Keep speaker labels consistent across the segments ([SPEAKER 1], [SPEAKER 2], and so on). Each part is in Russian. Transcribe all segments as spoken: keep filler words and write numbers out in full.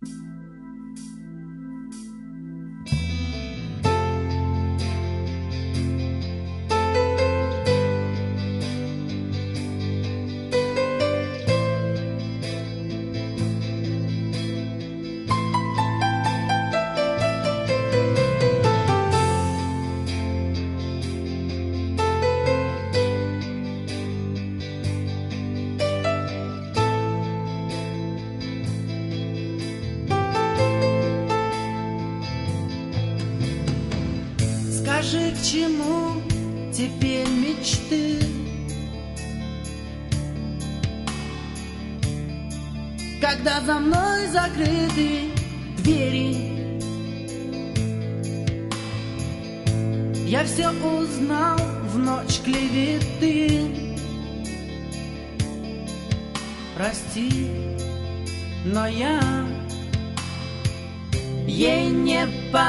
[SPEAKER 1] Скажи, к чему теперь мечты? Когда за мной закрыты двери, я все узнал в ночь клеветы. Прости, но я ей не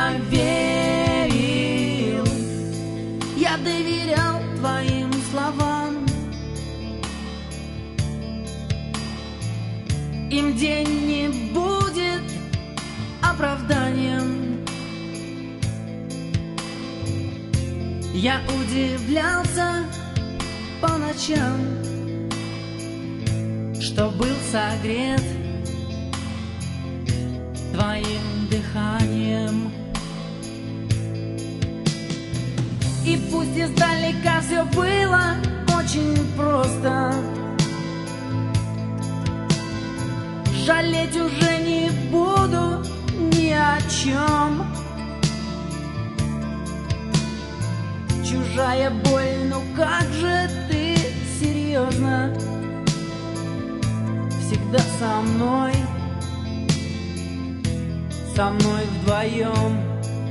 [SPEAKER 1] поверил. Я доверял твоим словам, им день не будет оправданием. Я удивлялся по ночам, что был согрет твоим дыханием. И пусть издалека все было очень просто, жалеть уже не буду ни о чем. Чужая боль, ну как же ты серьезно всегда со мной, со мной вдвоем.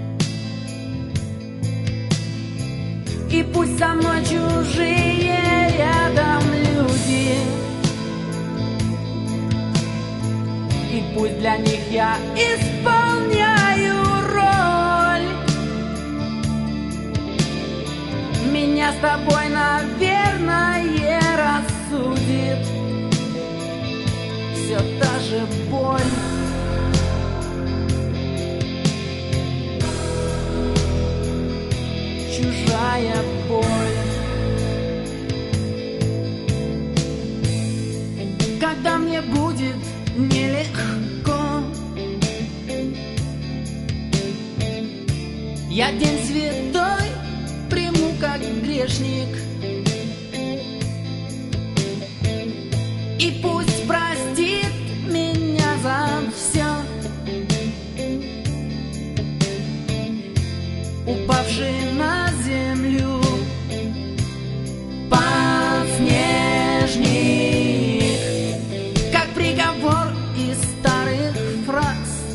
[SPEAKER 1] И пусть со мной чужие рядом люди, и пусть для них я исполняю роль, меня с тобой, наверное, рассудит все та же боль. Чужая боль. Когда мне будет нелегко, я день святой приму как грешник, и пусть простит меня за все упавший на землю подснежник, как приговор из старых фраз.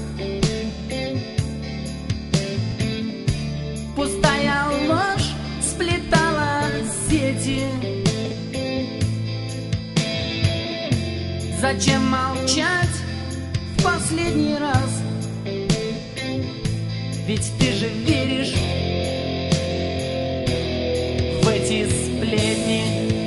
[SPEAKER 1] Пустая ложь сплетала сети. Зачем молчать в последний раз? Ведь ты же веришь в эти сплетни.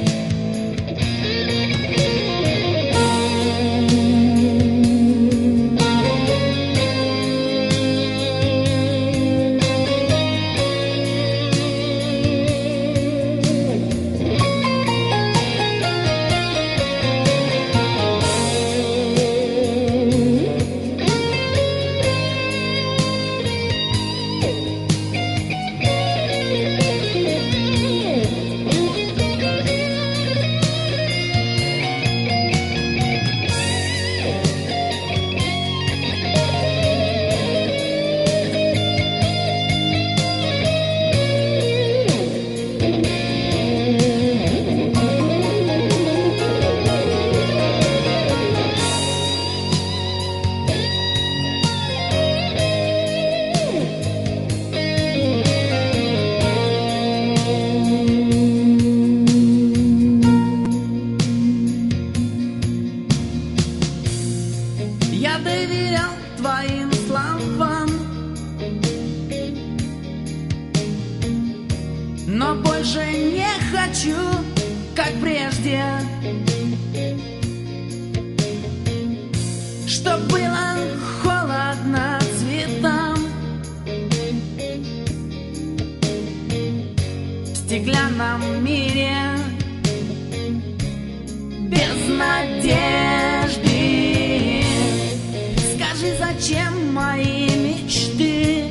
[SPEAKER 1] Я доверял твоим словам, но больше не хочу, как прежде, что было холодно. скучном мире без надежды. Скажи, зачем мои мечты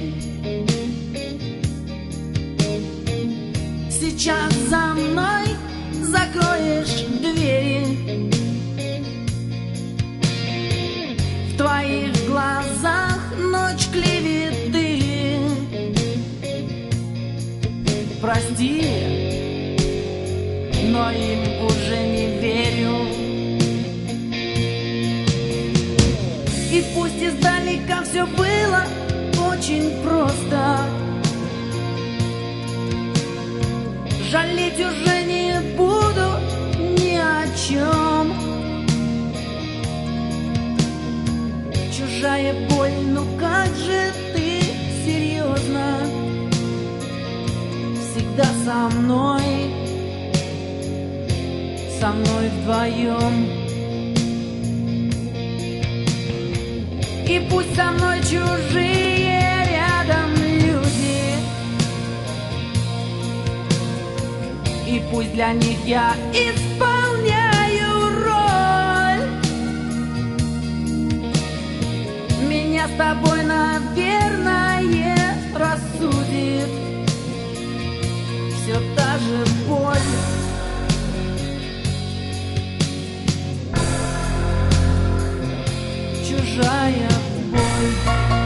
[SPEAKER 1] сейчас за мной закроешь двери? В твоих глазах ночь клеветы. Прости, но им уже не верю. И пусть издалека все было очень просто, жалеть уже не буду ни о чем. Чужая боль, ну как же ты серьезно всегда со мной, со мной вдвоем. И пусть со мной чужие рядом люди, и пусть для них я исполняю роль, меня с тобой, наверное, рассудит все та же боль. Чужая боль.